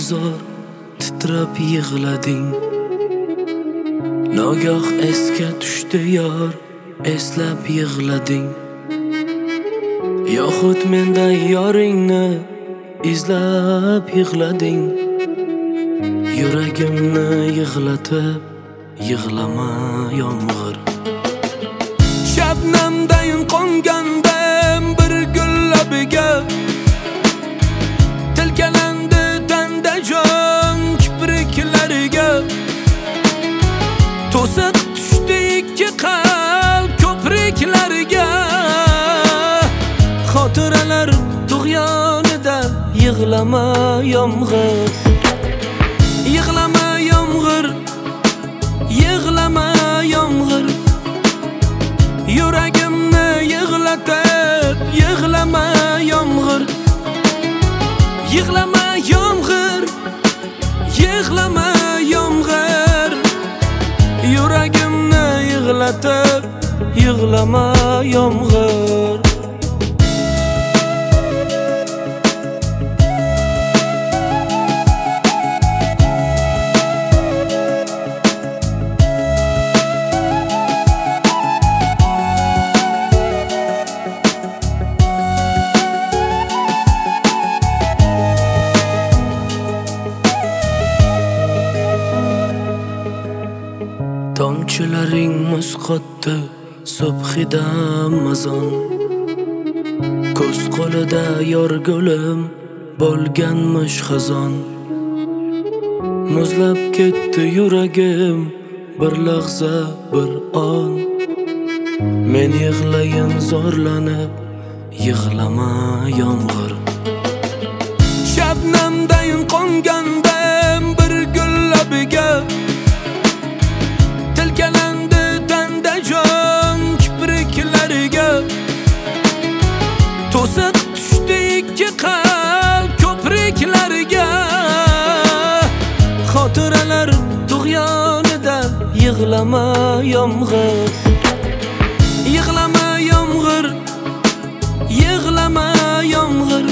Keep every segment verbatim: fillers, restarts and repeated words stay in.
mozor titrab yig'lading. Nogoh esga tushdi yor, eslab yig'lading. Yoxud mendan yoringni izlab yig'lading. Yuragimni yig'latib yig'lama yomg'ir. Shabnamdayin qo'ngandim bir gul labiga, tilkalandi tanda jon kipriklariga. To'siq tushdi ikki qalb ko'priklariga. Xotiralar tug'yonida yig'lama yomg'ir. Yig'lama yomg'ir, yig'lama yomg'ir. Yuragimni yig'latib yig'lama yomg'ir. Yig'lama yomg'ir, yig'lama yomg'ir. Yuragimni yig'latib yig'lama yomg'ir. Tomchilaring muz qotdi subhidan mazon. Ko'z qo'lida yor gulim bo'lganmish xazon. Muzlab ketdi yuragim bir lahza bir on. Men yig'layin zorlanib yig'lama yomg'ir. Shabnamdayin qo'ngandim bir gul labiga, tilkalandi tanda jon kipriklariga. To'siq tushdi ikki qalb ko'priklariga. Xotiralar tug'yonida yig'lama yomg'ir. Yig'lama yomg'ir, yig'lama yomg'ir.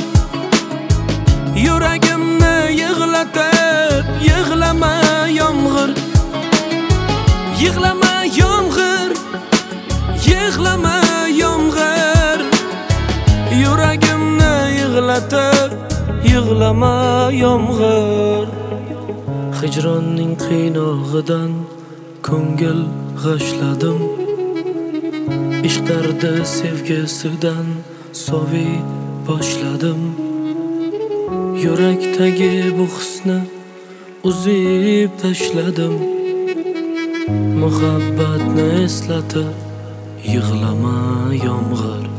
Yuragimni yig'latib yig'lama yomg'ir. Yig'lama yomg'ir, yig'lama yomg'ir. Yuragimni yig'latib yig'lama yomg'ir. Hijronning qiynog'idan ko'ngil g'ashladim. Ishq dardi sevgisidan soviy boshladim. Yurakdagi bu hisni uzib tashladim. Muhabbatni eslatib yig'lama yomg'ir.